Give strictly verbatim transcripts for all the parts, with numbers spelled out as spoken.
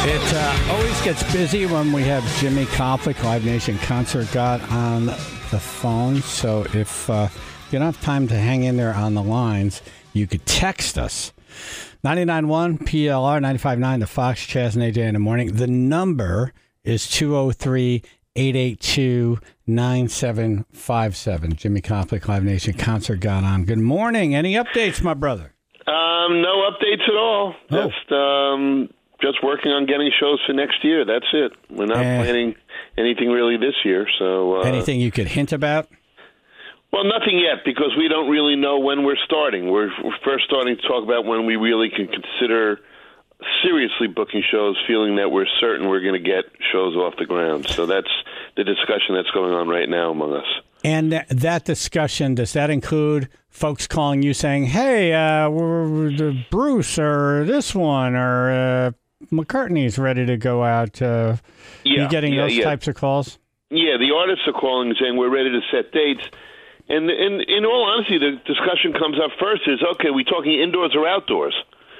It uh, always gets busy when we have Jimmy Conflict, Live Nation Concert God, on the phone. So if uh, you don't have time to hang in there on the lines, you could text us. ninety-nine point one P L R, ninety-five point nine The Fox, Chaz and A J in the morning. The number is two oh three, eight eight two, nine seven five seven. Jimmy Conflict, Live Nation Concert God on. Good morning. Any updates, my brother? Um, no updates at all. Oh. Just um, just working on getting shows for next year. That's it. We're not Eh. planning anything really this year. So uh, Anything you could hint about? well, nothing yet because we don't really know when we're starting. We're, we're first starting to talk about when we really can consider seriously booking shows, feeling that we're certain we're going to get shows off the ground. So that's the discussion that's going on right now among us. And th- that discussion, does that include folks calling you saying, hey, uh, we're, we're, Bruce or this one or uh, McCartney's ready to go out? Uh, Yeah, you getting yeah, those yeah. types of calls? Yeah, the artists are calling and saying we're ready to set dates. And in, in all honesty, the discussion comes up first is, okay, we talking indoors or outdoors?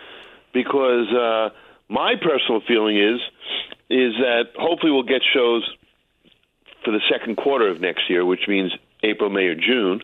Because uh, my personal feeling is is that hopefully we'll get shows for the second quarter of next year, which means April, May, or June.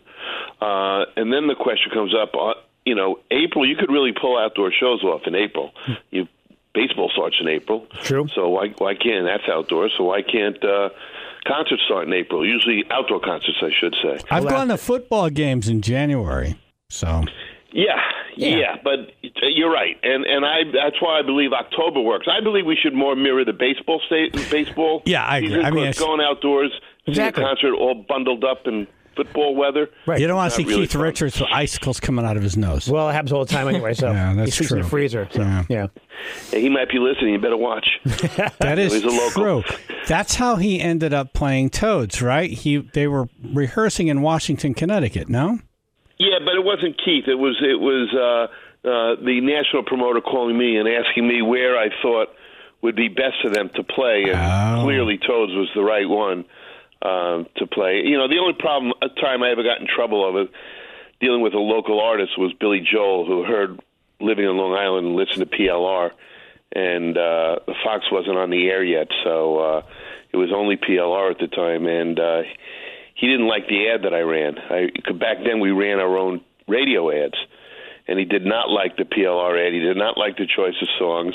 Uh, and then the question comes up, uh, you know, April, you could really pull outdoor shows off in April. You Baseball starts in April. True. So why why can't, that's outdoors, so why can't uh, concerts start in April? Usually outdoor concerts, I should say. I've gone to football games in January, so... Yeah, Yeah. yeah, but you're right, and and I that's why I believe October works. I believe we should more mirror the baseball state baseball. Yeah, I agree. season, I mean, 'cause it's- going outdoors, Exactly. seeing a concert all bundled up in football weather. Right. You don't want to see Not really Keith fun. Richards with icicles coming out of his nose. Well, it happens all the time anyway, so Yeah, that's he sleeps in true. the freezer. So, Yeah. yeah. Hey, he might be listening. You better watch. That is He's a local. true. That's how he ended up playing Toads, right? He They were rehearsing in Washington, Connecticut, no? Yeah, but it wasn't Keith. It was it was uh, uh, the national promoter calling me and asking me where I thought would be best for them to play, and Oh. clearly Toads was the right one um, to play. You know, the only problem, a time I ever got in trouble over dealing with a local artist was Billy Joel, who heard living in Long Island and listened to P L R, and uh, the Fox wasn't on the air yet, so uh, it was only P L R at the time, and uh, he didn't like the ad that I ran. I, back then, we ran our own radio ads, and he did not like the P L R ad. He did not like the choice of songs.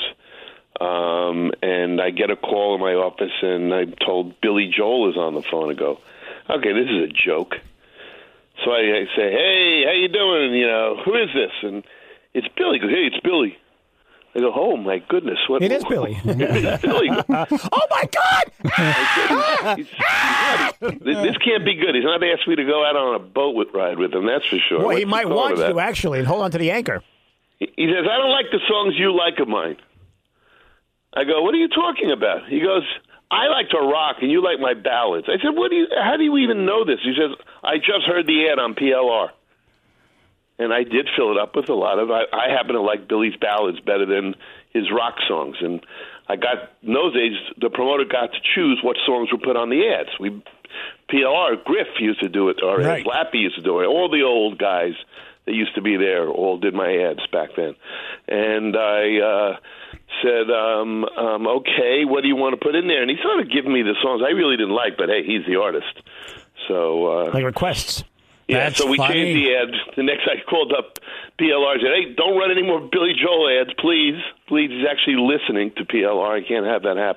Um, and I get a call in my office, and I'm told Billy Joel is on the phone. I go, okay, this is a joke. So I, I say, hey, how you doing? You know, who is this? And it's Billy. He goes, hey, it's Billy. I go, oh, my goodness. What, It is Billy. It's Billy. Oh, my God! He's- he's- this this can't be good. He's not asking me to go out on a boat with, ride with him, that's for sure. Well, What's he might calling want about? you, actually, and hold on to the anchor. He he says, I don't like the songs you like of mine. I go, what are you talking about? He goes, I like to rock, and you like my ballads. I said, what do you? How do you even know this? He says, I just heard the ad on P L R. And I did fill it up with a lot of, I, I happen to like Billy's ballads better than his rock songs. And I got, in those days, the promoter got to choose what songs were put on the ads. We, P L R, Griff used to do it, or Right. Lappy used to do it. All the old guys that used to be there all did my ads back then. And I uh, said, um, um, okay, what do you want to put in there? And he started giving me the songs I really didn't like, but hey, he's the artist. So, uh, Like requests. yeah, That's so we funny. changed the ad. The next I called up P L R and said, hey, don't run any more Billy Joel ads, please. Please, he's actually listening to P L R. I can't have that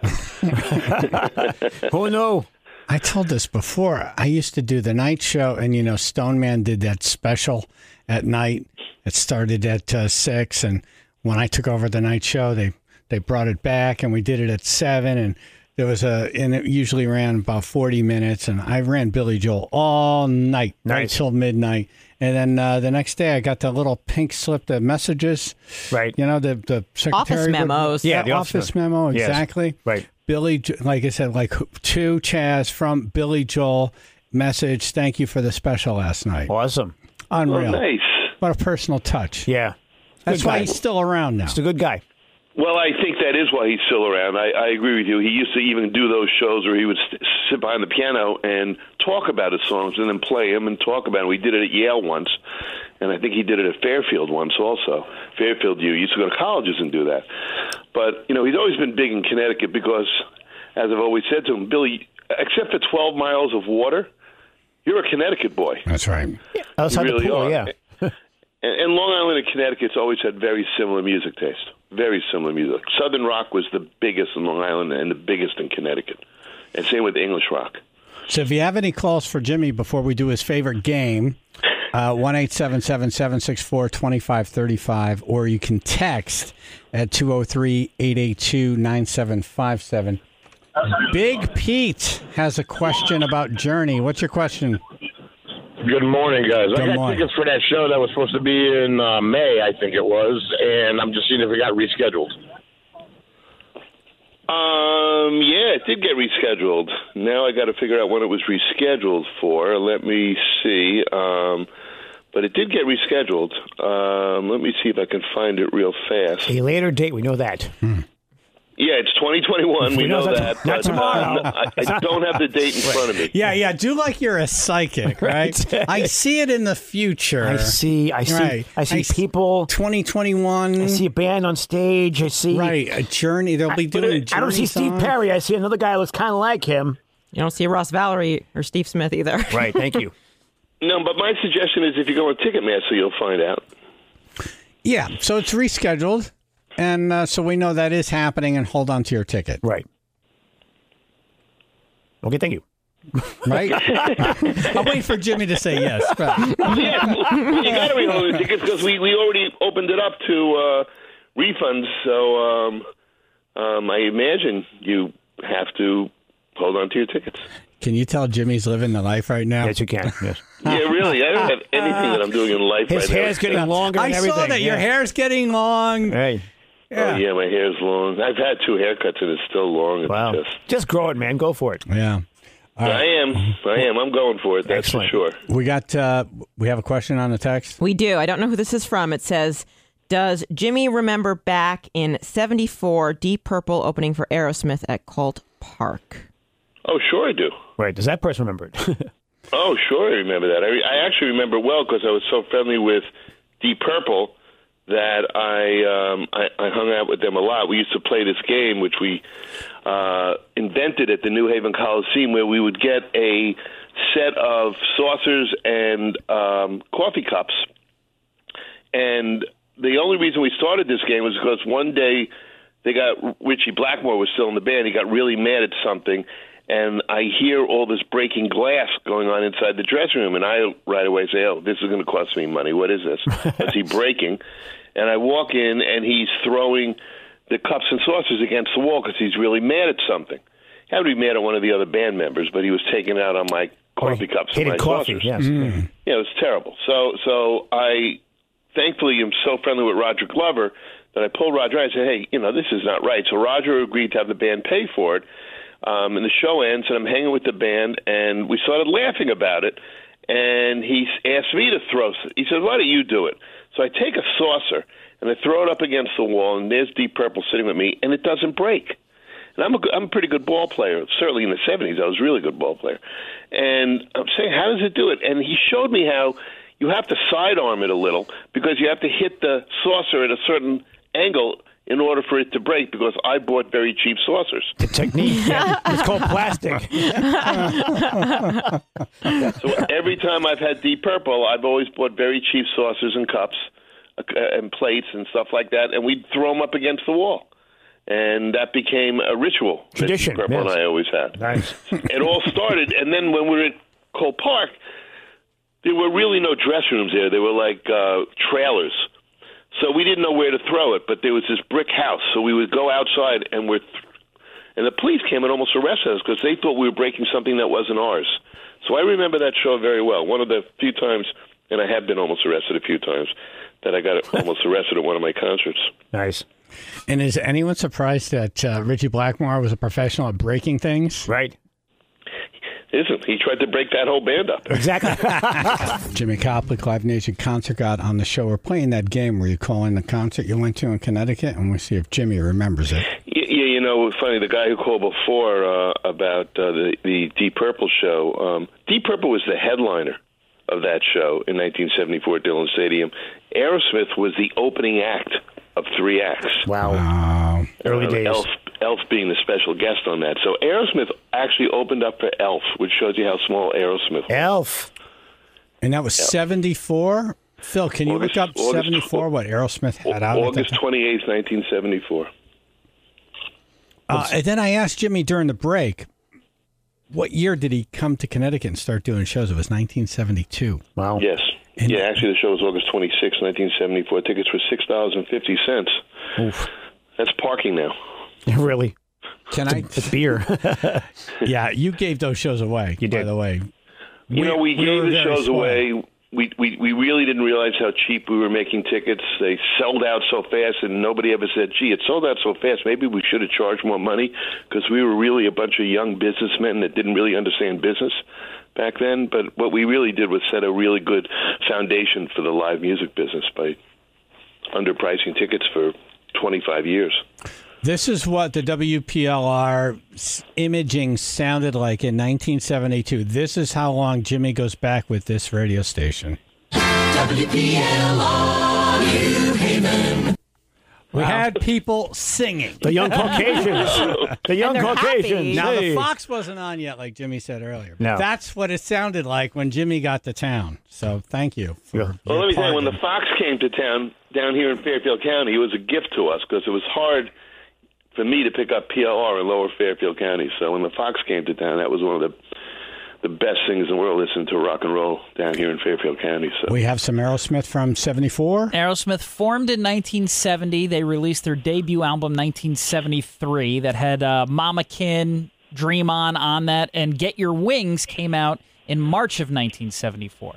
happen. Oh, no. I told this before. I used to do the night show, and, you know, Stone Man did that special at night. It started at uh, six, and when I took over the night show, they, they brought it back, and we did it at seven, and there was a, and it usually ran about forty minutes, and I ran Billy Joel all night, right Nice. till midnight. And then uh, the next day, I got the little pink slip, the messages, Right. you know, the, the secretary. Office would- memos. Yeah, Yeah, the office, office memo, Yes. exactly. Right. Billy, Jo- like I said, like to Chaz from Billy Joel, message, thank you for the special last night. Awesome. Oh, Unreal. nice. What a personal touch. Yeah. That's Good why guy. he's still around now. He's a good guy. Well, I think that is why he's still around. I, I agree with you. He used to even do those shows where he would st- sit behind the piano and talk about his songs and then play them and talk about them. We did it at Yale once, and I think he did it at Fairfield once also. Fairfield U used to go to colleges and do that. But, you know, he's always been big in Connecticut because, as I've always said to him, Billy, except for twelve miles of water, you're a Connecticut boy. That's right. Yeah, outside you really the pool, are. yeah. and, and Long Island and Connecticut's always had very similar music taste. Very similar music. Southern rock was the biggest in Long Island and the biggest in Connecticut. And same with English rock. So if you have any calls for Jimmy before we do his favorite game, uh, one eight seven seven, seven six four, two five three five, or you can text at two oh three, eight eight two, nine seven five seven. Big Pete has a question about Journey. What's your question? Good morning, guys. Good I got morning. tickets for that show that was supposed to be in uh, May, I think it was, and I'm just seeing if it got rescheduled. Um, yeah, it did get rescheduled. Now I got to figure out when it was rescheduled for. Let me see. Um, but it did get rescheduled. Um, let me see if I can find it real fast. A later date, we know that. Hmm. Yeah, it's twenty twenty-one. We We know know that- that. not but, tomorrow. uh, I, I don't have the date in front of me. Yeah, yeah. Do like you're a psychic, right? Right. I see it in the future. I see, I see, Right. I see I s- people. twenty twenty-one. I see a band on stage. I see. Right, a Journey. They'll be But doing. I, I don't see Journey Steve songs. Perry. I see another guy who looks kind of like him. You don't see Ross Valerie or Steve Smith either. Right. Thank you. No, but my suggestion is if you go on Ticketmaster, you'll find out. Yeah, so it's rescheduled, and uh, so we know that is happening. And hold on to your ticket, Right. Okay. Thank you. right? I'll wait for Jimmy to say yes. But, Yeah, you got to rehold the tickets because we, we already opened it up to uh, refunds. So um, um, I imagine you have to hold on to your tickets. can you tell Jimmy's living the life right now? Yes, you can. Yes. Yeah, really. I don't have anything that I'm doing in life His right hair's now. getting longer I and everything. saw that your yeah. hair's getting long. Hey. Oh, yeah, my hair's long. I've had two haircuts and it's still long. It's Wow. just, Just grow it, man. Go for it. Yeah. All I right. am. I am. I'm going for it. That's Excellent. for sure. We got. Uh, we have a question on the text. We do. I don't know who this is from. It says, does Jimmy remember back in seventy-four Deep Purple opening for Aerosmith at Colt Park? Oh, sure I do. Right. Does that person remember it? Oh, sure I remember that. I, I actually remember it well because I was so friendly with Deep Purple that I, um, I I hung out with them a lot. We used to play this game, which we uh, invented at the New Haven Coliseum, where we would get a set of saucers and um, coffee cups. And the only reason we started this game was because one day they got Richie Blackmore was still in the band. He got really mad at something. And I hear all this breaking glass going on inside the dressing room, and I right away say, oh, this is going to cost me money. What is this? Is he breaking? And I walk in, and he's throwing the cups and saucers against the wall because he's really mad at something. He had to be mad at one of the other band members, but he was taking it out on my coffee cups and my Hated coffee. saucers. Yes. Yeah, it was terrible. So, so I thankfully am so friendly with Roger Glover that I pulled Roger. I said, hey, you know, this is not right. So Roger agreed to have the band pay for it. Um, and the show ends, and I'm hanging with the band, and we started laughing about it. And he asked me to throw. He said, "Why don't you do it?" So I take a saucer and I throw it up against the wall, and there's Deep Purple sitting with me, and it doesn't break. And I'm a, I'm a pretty good ball player. Certainly in the seventies, I was a really good ball player. And I'm saying, how does it do it? And he showed me how you have to sidearm it a little because you have to hit the saucer at a certain angle in order for it to break, because I bought very cheap saucers. The technique. Yeah. It's called plastic. So every time I've had Deep Purple, I've always bought very cheap saucers and cups uh, and plates and stuff like that, and we'd throw them up against the wall. And that became a ritual that Tradition, Deep Purple yes. and I always had. Nice. It all started, and then when we were at Cole Park, there were really no dressing rooms there. They were like uh, trailers. So we didn't know where to throw it, but there was this brick house. So we would go outside, and we're th- and the police came and almost arrested us because they thought we were breaking something that wasn't ours. So I remember that show very well. One of the few times, and I have been almost arrested a few times, that I got almost arrested at one of my concerts. Nice. And is anyone surprised that uh, Richie Blackmore was a professional at breaking things? Right. isn't. He tried to break that whole band up. Exactly. Jimmy Koplik, Live Nation Concert God on the show. We're playing that game where you call in the concert you went to in Connecticut, and we'll see if Jimmy remembers it. Yeah, you know, funny, the guy who called before uh, about uh, the, the Deep Purple show, um, Deep Purple was the headliner of that show in nineteen seventy-four at Dillon Stadium. Aerosmith was the opening act of three acts. Wow. Wow. Early Uh, days. Elf, Elf being the special guest on that. So Aerosmith actually opened up for Elf, which shows you how small Aerosmith was. Elf. And that was seventy-four? Phil, can you August- look up August- seventy-four, what Aerosmith had out? August twenty-eighth, nineteen seventy-four. Uh, and then I asked Jimmy during the break, what year did he come to Connecticut and start doing shows? It was nineteen seventy-two. Wow. Yes. And- yeah, actually, the show was August twenty-sixth, nineteen seventy-four. Tickets were six dollars and fifty cents. Oof. That's parking now. Really? Can I? It's beer. Yeah, you gave those shows away, You by did. the way. You know, we, we gave were the very shows spoiled. away. We, we we really didn't realize how cheap we were making tickets. They sold out so fast, and nobody ever said, gee, it sold out so fast. Maybe we should have charged more money, because we were really a bunch of young businessmen that didn't really understand business back then. But what we really did was set a really good foundation for the live music business by underpricing tickets for twenty-five years. This is what the W P L R s- imaging sounded like in nineteen seventy-two. This is how long Jimmy goes back with this radio station. W P L R New Haven. We had people singing. The young Caucasians. The young they're happy. Caucasians. Now, Hey. the Fox wasn't on yet, like Jimmy said earlier. No. That's what it sounded like when Jimmy got to town. So thank you. For Yeah. Well, your let me tell you, when the pardon. Fox came to town down here in Fairfield County, it was a gift to us, because it was hard for me to pick up P L R in Lower Fairfield County. So when the Fox came to town, that was one of the the best things in the world, listening to rock and roll down here in Fairfield County. So We have some Aerosmith from seventy-four. Aerosmith formed in nineteen seventy. They released their debut album nineteen seventy-three that had uh, Mama Kin, Dream On on that, and Get Your Wings came out in March of nineteen seventy-four.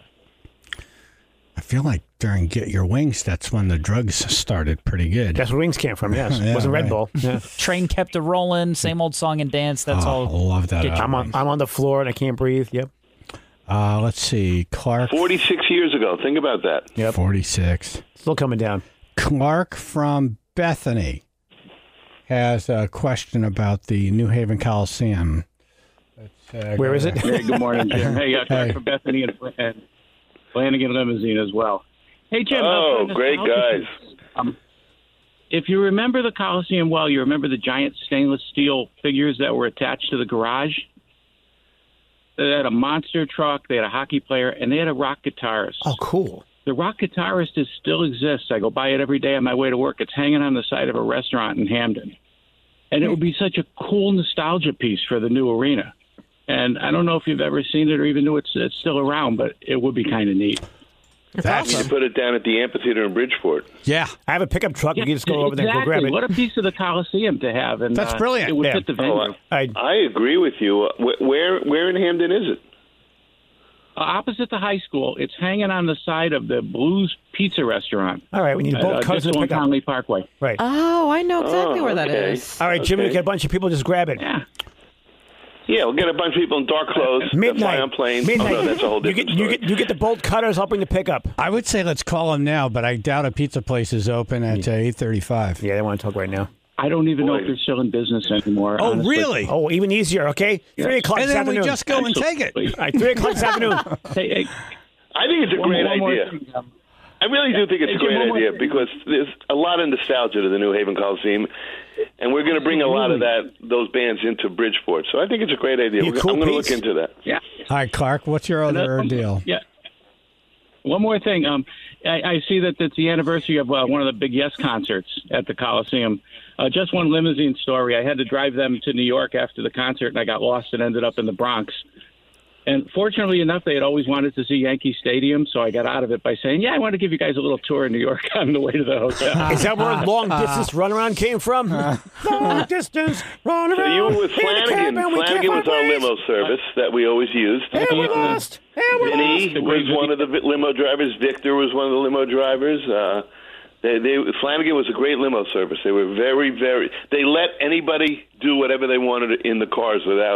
I feel like during Get Your Wings, that's when the drugs started pretty good. That's where Wings came from, yes. Yeah, It wasn't Red right. Bull. Yeah. Train kept a rolling, same old song and dance. That's oh, all. I love that. Get Your I'm on, I'm on the floor and I can't breathe. Yep. Uh, let's see. Clark, forty-six years ago, think about that. Yep. forty-six. Still coming down. Clark from Bethany has a question about the New Haven Coliseum. Let's, uh, Where go is it? there. Hey, good morning, Jim. Hey, uh, Hey. for Bethany and, and Flanagan Limousine as well. Hey, Jim. Oh, how fun great nostalgia guys. is. Um, if you remember the Coliseum well, you remember the giant stainless steel figures that were attached to the garage? They had a monster truck, they had a hockey player, and they had a rock guitarist. Oh, cool. The rock guitarist is, still exists. I go by it every day on my way to work. It's hanging on the side of a restaurant in Hamden. And it would be such a cool nostalgia piece for the new arena. And I don't know if you've ever seen it or even knew it's, it's still around, but it would be kind of neat. That's You should put it down at the amphitheater in Bridgeport. yeah. I have a pickup truck. You can just go over there and go exactly. grab it. What a piece of the Coliseum to have. And, That's uh, brilliant. It would Yeah. fit the venue. Oh, I, I agree with you. Uh, wh- where where in Hamden is it? Uh, opposite the high school, it's hanging on the side of the Blues Pizza Restaurant. all right, we need Uh, both uh, cars just to on pick up. Conley Parkway. Right. Oh, I know exactly Oh, where that okay. is. All right, Jimmy, okay. we get a bunch of people. Just grab it. Yeah. Yeah, we'll get a bunch of people in dark clothes. that Midnight. Fly on planes. Midnight. Oh, no, that's a whole you different get, you story. get you get the bolt cutters. I'll bring the pickup. I would say let's call him now, but I doubt a pizza place is open at uh, eight thirty-five. Yeah, they want to talk right now. I don't even know Boy. if they're still in business anymore. Oh, honestly. really? Oh, even easier. Okay, three o'clock And this then we afternoon. just go and take it. Absolutely. All right, three o'clock this afternoon. Hey, hey, I think it's a one, great one more idea. thing, um, I really do think it's Hey, a Jim, great one more idea thing. because there's a lot of nostalgia to the New Haven Coliseum, and we're going to bring a lot of that those bands into Bridgeport. So I think it's a great idea. Be a We're, cool I'm going to piece. look into that. yeah. All right, Clark, what's your other Another- deal? Yeah. One more thing. Um, I, I see that it's the anniversary of uh, one of the Big Yes concerts at the Coliseum. Uh, just one limousine story. I had to drive them to New York after the concert, and I got lost and ended up in the Bronx. And fortunately enough, they had always wanted to see Yankee Stadium, so I got out of it by saying, yeah, I want to give you guys a little tour in New York on the way to the hotel. Is that where long distance runaround came from? long distance runaround. So you were with in the Flanagan. cabin, we can't Flanagan was find our ways. limo service that we always used. And we lost. And we Vinny lost. was one of the vi- limo drivers. Victor was one of the limo drivers. Uh, they, they, Flanagan was a great limo service. They were very, very. They let anybody do whatever they wanted in the cars without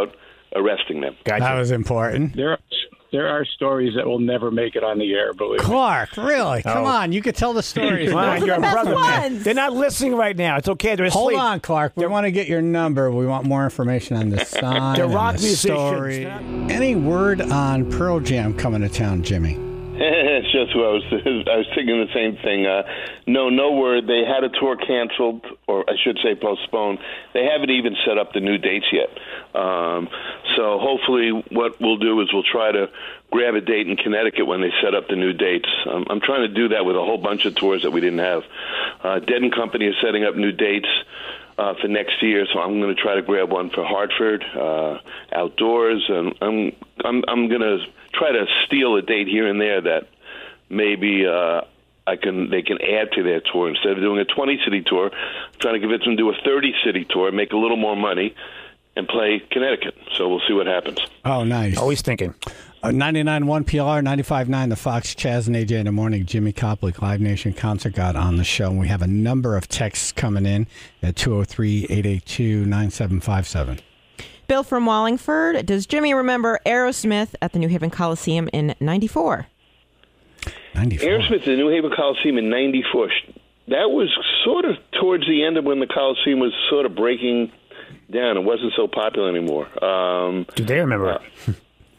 arresting them. Gotcha. That was important. There are, there are stories that will never make it on the air, believe me. Clark, really? Come Oh. on, you could tell the stories. Come on, you're a Best brother, man. ones. They're not listening right now. It's okay. They're Hold asleep. on, Clark. We want to get your number. We want more information on the sign, They're and rock the musicians. story. Any word on Pearl Jam coming to town, Jimmy? It's just what I was. I was thinking the same thing. Uh, no, no word. They had a tour canceled, or I should say postponed. They haven't even set up the new dates yet. Um, so hopefully, what we'll do is we'll try to grab a date in Connecticut when they set up the new dates. Um, I'm trying to do that with a whole bunch of tours that we didn't have. Uh, Dead and Company is setting up new dates uh, for next year, so I'm going to try to grab one for Hartford, uh, outdoors, and I'm I'm I'm going to try to steal a date here and there that maybe uh, I can they can add to their tour. Instead of doing a twenty-city tour, I'm trying to convince them to do a thirty-city tour, make a little more money, and play Connecticut. So we'll see what happens. Oh, nice. Always thinking. Uh, ninety-nine point one P L R, ninety-five point nine The Fox, Chaz and A J in the morning. Jimmy Koplik, Live Nation Concert got on the show. And we have a number of texts coming in at two oh three, eight eight two, nine seven five seven. Bill from Wallingford. Does Jimmy remember Aerosmith at the New Haven Coliseum in ninety-four? ninety-four. Aerosmith at the New Haven Coliseum in ninety-four. That was sort of towards the end of when the Coliseum was sort of breaking down. It wasn't so popular anymore. Um, Do they remember? Uh,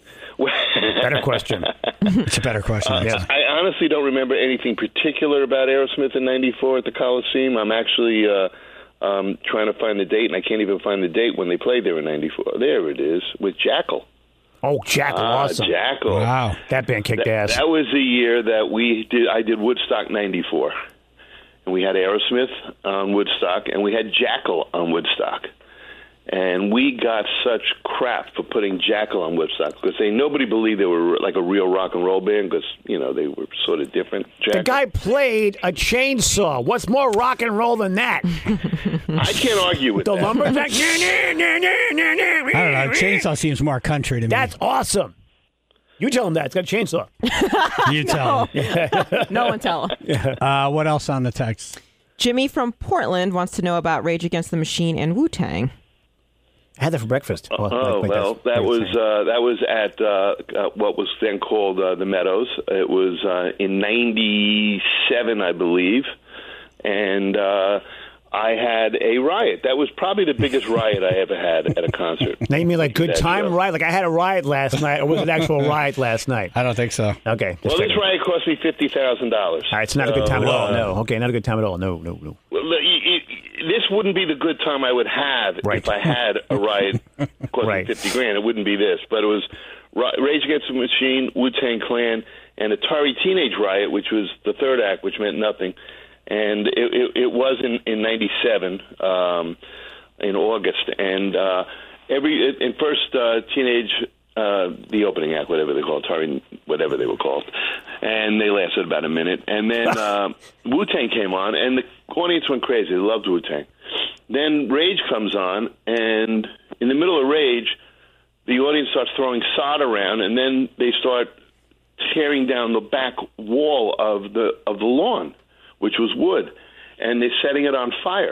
Better question. It's a better question. Uh, yes. I honestly don't remember anything particular about Aerosmith in ninety-four at the Coliseum. I'm actually uh, um, trying to find the date, and I can't even find the date when they played there in ninety-four. There it is, with Jackal. Oh, Jackal, Ah, awesome. Jackal. Wow. That band kicked That, ass. that was the year that we did. I did Woodstock ninety-four, and we had Aerosmith on Woodstock, and we had Jackal on Woodstock. And we got such crap for putting Jackal on Woodstock because they nobody believed they were like a real rock and roll band because you know they were sort of different. The Jackal. guy played a chainsaw. What's more rock and roll than that? I can't argue with The that. lumberjack. I don't know. Chainsaw seems more country to me. That's awesome. You tell him that. It's got a chainsaw. you tell him. No one tell him. Uh, what else on the text? Jimmy from Portland wants to know about Rage Against the Machine and Wu-Tang. I had that for breakfast. Oh, like- like well, that's- that was that's- uh, that was at uh, uh, what was then called uh, the Meadows. It was uh, in ninety-seven, I believe, and uh, I had a riot. That was probably the biggest riot I ever had at a concert. Name me like good That time show. riot. Like I had a riot last night, or was it an actual riot last night? I don't think so. Okay. just Well, this checking. riot cost me fifty thousand dollars. All right, it's not a good time at all. No. Okay, not a good time at all. No, no, no. Well, look, you- you- this wouldn't be the good time I would have Right. if I had a riot costing Right. fifty grand. It wouldn't be this, but it was Ri- Rage Against the Machine, Wu-Tang Clan, and Atari Teenage Riot, which was the third act, which meant nothing. And it, it, it was in in ninety-seven, um, in August, and uh, every in first uh, Teenage. Uh, the opening act, whatever they call it, Atari, whatever they were called, and they lasted about a minute. And then uh, Wu-Tang came on, and the audience went crazy. They loved Wu-Tang. Then Rage comes on, and in the middle of Rage, the audience starts throwing sod around, and then they start tearing down the back wall of the of the lawn, which was wood, and they're setting it on fire.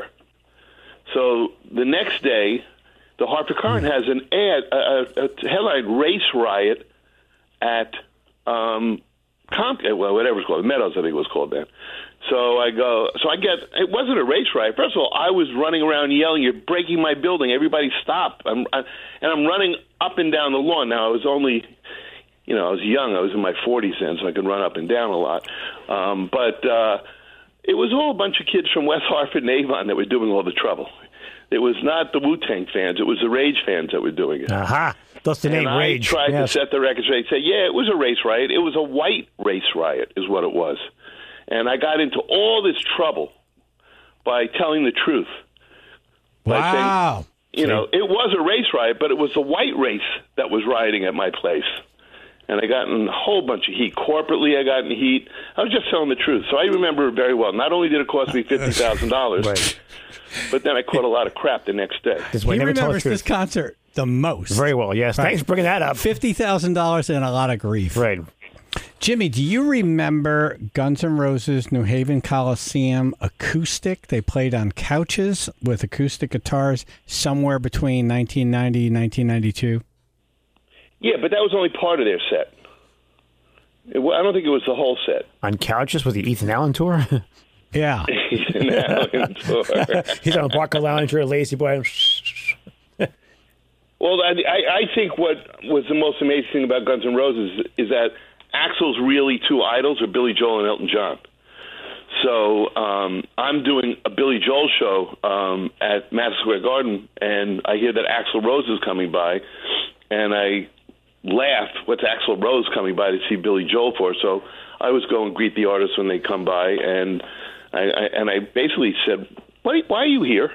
So the next day, the Harper Current has an ad, a, a headline, Race Riot at um, Comp, well, whatever it's called, Meadows, I think it was called then. So I go, so I get, it wasn't a race riot. First of all, I was running around yelling, "You're breaking my building. Everybody stop." I'm, I, and I'm running up and down the lawn. Now, I was only, you know, I was young. I was in my forties then, so I could run up and down a lot. Um, but uh, it was all a bunch of kids from West Hartford and Avon that were doing all the trouble. It was not the Wu-Tang fans. It was the Rage fans that were doing it. Aha. That's the name, and Rage. I tried Yes. to set the record straight. Say, yeah, it was a race riot. It was a white race riot is what it was. And I got into all this trouble by telling the truth. By Wow. saying, you know, it was a race riot, but it was the white race that was rioting at my place. And I got in a whole bunch of heat. Corporately, I got in heat. I was just telling the truth. So I remember it very well. Not only did it cost me fifty thousand dollars, Right. but then I caught a lot of crap the next day. This way, He never tell the remembers this truth. concert the most. Very well, yes. Right. Thanks for bringing that up. fifty thousand dollars and a lot of grief. Right. Jimmy, do you remember Guns N' Roses New Haven Coliseum acoustic? They played on couches with acoustic guitars somewhere between nineteen ninety and nineteen ninety-two. Yeah, but that was only part of their set. It, I don't think it was the whole set. On couches with the Ethan Allen tour? Yeah. Ethan Allen tour. He's on Barker Lounger, Lazy Boy. Well, I, I think what was the most amazing thing about Guns N' Roses is that Axl's really two idols are Billy Joel and Elton John. So um, I'm doing a Billy Joel show um, at Madison Square Garden, and I hear that Axl Rose is coming by, and I laugh, what's Axl Rose coming by to see Billy Joel for? So I always go and greet the artists when they come by, and I, I and I basically said, why, why are you here?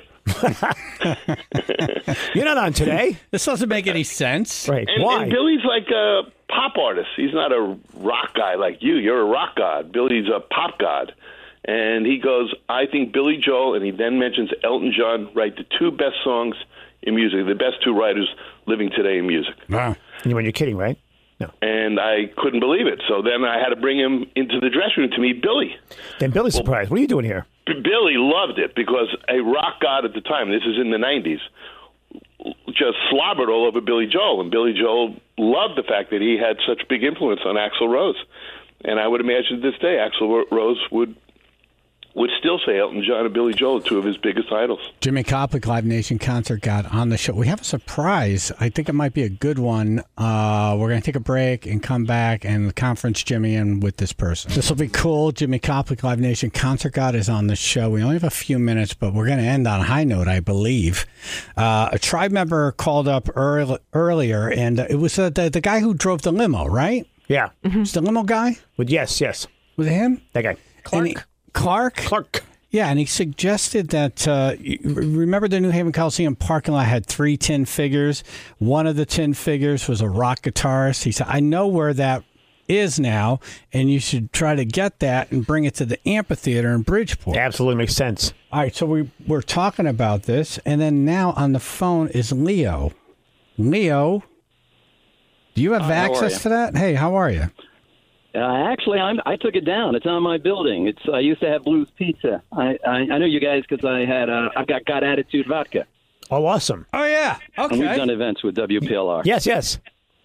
You're not on today. This doesn't make any sense. Right. And, Why? and Billy's like a pop artist. He's not a rock guy like you. You're a rock god. Billy's a pop god. And he goes, I think Billy Joel, and he then mentions Elton John, write the two best songs in music, the best two writers living today in music. Wow. When you're kidding, right? No. And I couldn't believe it. So then I had to bring him into the dressing room to meet Billy. Then Billy's surprised. What are you doing here? Billy loved it because a rock god at the time, this is in the nineties, just slobbered all over Billy Joel. And Billy Joel loved the fact that he had such big influence on Axl Rose. And I would imagine this day Axl Rose would would still say Elton John and Billy Joel are two of his biggest idols. Jimmy Koplik, Live Nation Concert God on the show. We have a surprise. I think it might be a good one. Uh, we're going to take a break and come back and conference Jimmy in with this person. This will be cool. Jimmy Koplik, Live Nation Concert God is on the show. We only have a few minutes, but we're going to end on a high note, I believe. Uh, a tribe member called up early, earlier, and it was uh, the, the guy who drove the limo, right? Yeah. Mm-hmm. It's the limo guy? With yes, yes. Was it him? That guy. Clark. He, Clark? Clark. Yeah, and he suggested that, uh, you- remember the New Haven Coliseum parking lot had three tin figures. One of the tin figures was a rock guitarist. He said, I know where that is now, and you should try to get that and bring it to the amphitheater in Bridgeport. Absolutely makes sense. All right, so we, we're talking about this, and then now on the phone is Leo. Leo, do you have Hi, how are access you? to that? Hey, how are you? Uh, actually, I'm, I took it down. It's on my building. It's I used to have Blues Pizza. I I, I know you guys because I had uh, I've got Got Attitude Vodka. Oh, awesome. Oh, yeah. And we've Okay. done events with W P L R. Yes, yes.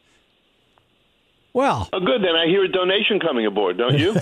Well, Oh, good. Then I hear a donation coming aboard, don't you?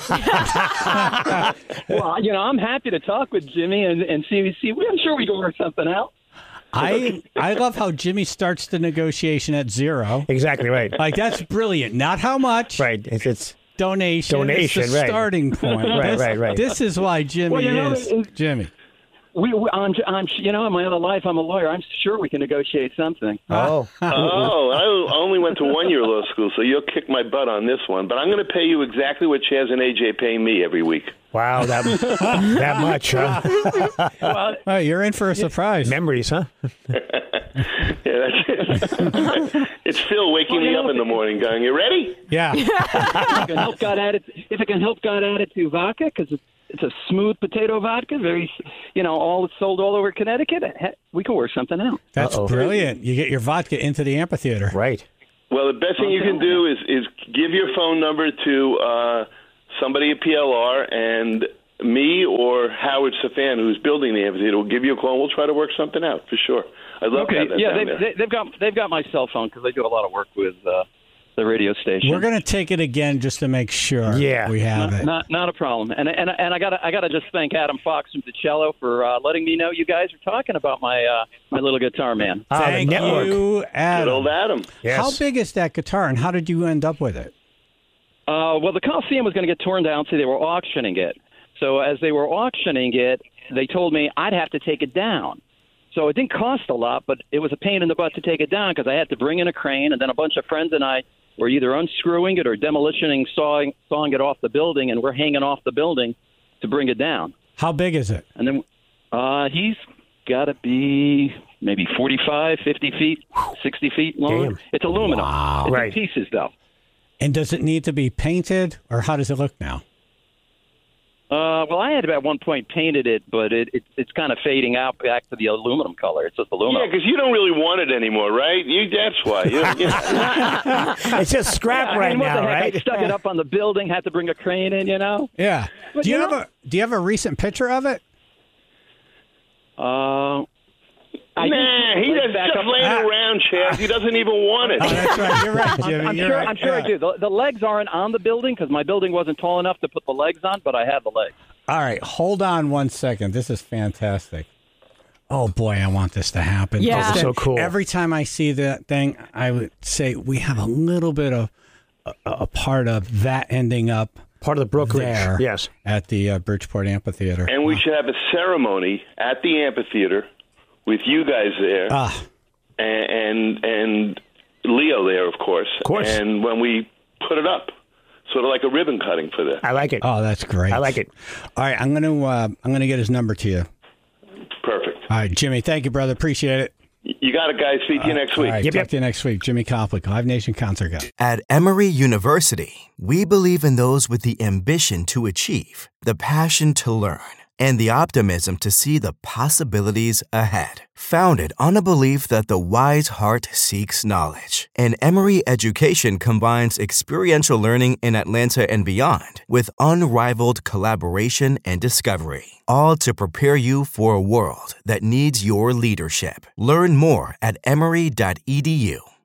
Well, you know, I'm happy to talk with Jimmy and, and see see. I'm sure we can work something out. I I love how Jimmy starts the negotiation at zero. Exactly right. Like, that's brilliant. Not how much. Right. It's, it's Donation. Donation, It's the right. starting point. Right, this, right, right. This is why Jimmy Well, you know, is it- Jimmy. We, we I'm, I'm you know in my other life I'm a lawyer. I'm sure we can negotiate something. oh. Oh, I only went to one year law school, so you'll kick my butt on this one. But I'm going to pay you exactly what Chaz and A J pay me every week. Wow, that that much, huh? Well, Oh, you're in for a surprise. Memories, huh? Yeah, that's it. It's Phil waking Well, you me know, up in the morning going, you ready? Yeah. if it can help God attitude, if it can help God attitude vodka because it's, it's a smooth potato vodka, very you know all sold all over Connecticut. he- We can work something out. That's Uh-oh. brilliant. You get your vodka into the amphitheater. Right. Well, the best thing you can do is, is give your phone number to uh, somebody at P L R, and me or Howard Safan, who's building the amphitheater, will give you a call, and we'll try to work something out for sure. I'd love to have that yeah, down they've, there. they, they've got they've got my cell phone because they do a lot of work with uh, the radio station. We're going to take it again just to make sure Yeah. we have not, it. not not a problem. And and and I got I got to just thank Adam Fox from DiCello for uh, letting me know you guys are talking about my uh, my little guitar man. Ah, the Thank network. you, Good Adam. old Adam. Yes. How big is that guitar, and how did you end up with it? Uh, well, the Coliseum was going to get torn down, so they were auctioning it. So as they were auctioning it, they told me I'd have to take it down. So it didn't cost a lot, but it was a pain in the butt to take it down because I had to bring in a crane, and then a bunch of friends and I were either unscrewing it or demolitioning, sawing, sawing it off the building, and we're hanging off the building to bring it down. How big is it? And then uh, he's got to be maybe forty-five, fifty feet, sixty feet long. Damn. It's aluminum. Wow. It's Right. in pieces, though. And does it need to be painted, or how does it look now? Uh, well, I had at one point painted it, but it, it it's kind of fading out back to the aluminum color. It's just Yeah, aluminum. because you don't really want it anymore, right? You, that's why. You, you, It's just scrap I right mean, what now, the heck? right? I stuck it up on the building, had to bring a crane in, you know. Yeah. But Do you you have know- a Do you have a recent picture of it? Uh, I nah, think he legs does back just up- laying Ah. around, Chad. He doesn't even want it. Oh, that's right. You're right, Jimmy. I'm, I'm You're sure. right. I'm sure Yeah. I do. The, the legs aren't on the building because my building wasn't tall enough to put the legs on, but I have the legs. All right, hold on one second. This is fantastic. Oh boy, I want this to happen. Yeah. This is so cool. Every time I see that thing, I would say we have a little bit of a, a part of that ending up Part of the brokerage. there Yes. at the uh, Bridgeport Amphitheater. And we should have a ceremony at the amphitheater with you guys there, Ah, and, and and Leo there, of course. Of course. And when we put it up, sort of like a ribbon cutting for that. I like it. oh, that's great. I like it. All right, I'm gonna uh, I'm gonna get his number to you. Perfect. All right, Jimmy. Thank you, brother. Appreciate it. You got it, guys. Speak to you next All week. right, Yep, talk yep. to you next week. Jimmy Conflict, Live Nation Concert Guy. At Emory University, we believe in those with the ambition to achieve, the passion to learn, and the optimism to see the possibilities ahead. Founded on a belief that the wise heart seeks knowledge, and Emory education combines experiential learning in Atlanta and beyond with unrivaled collaboration and discovery, all to prepare you for a world that needs your leadership. Learn more at emory dot e d u.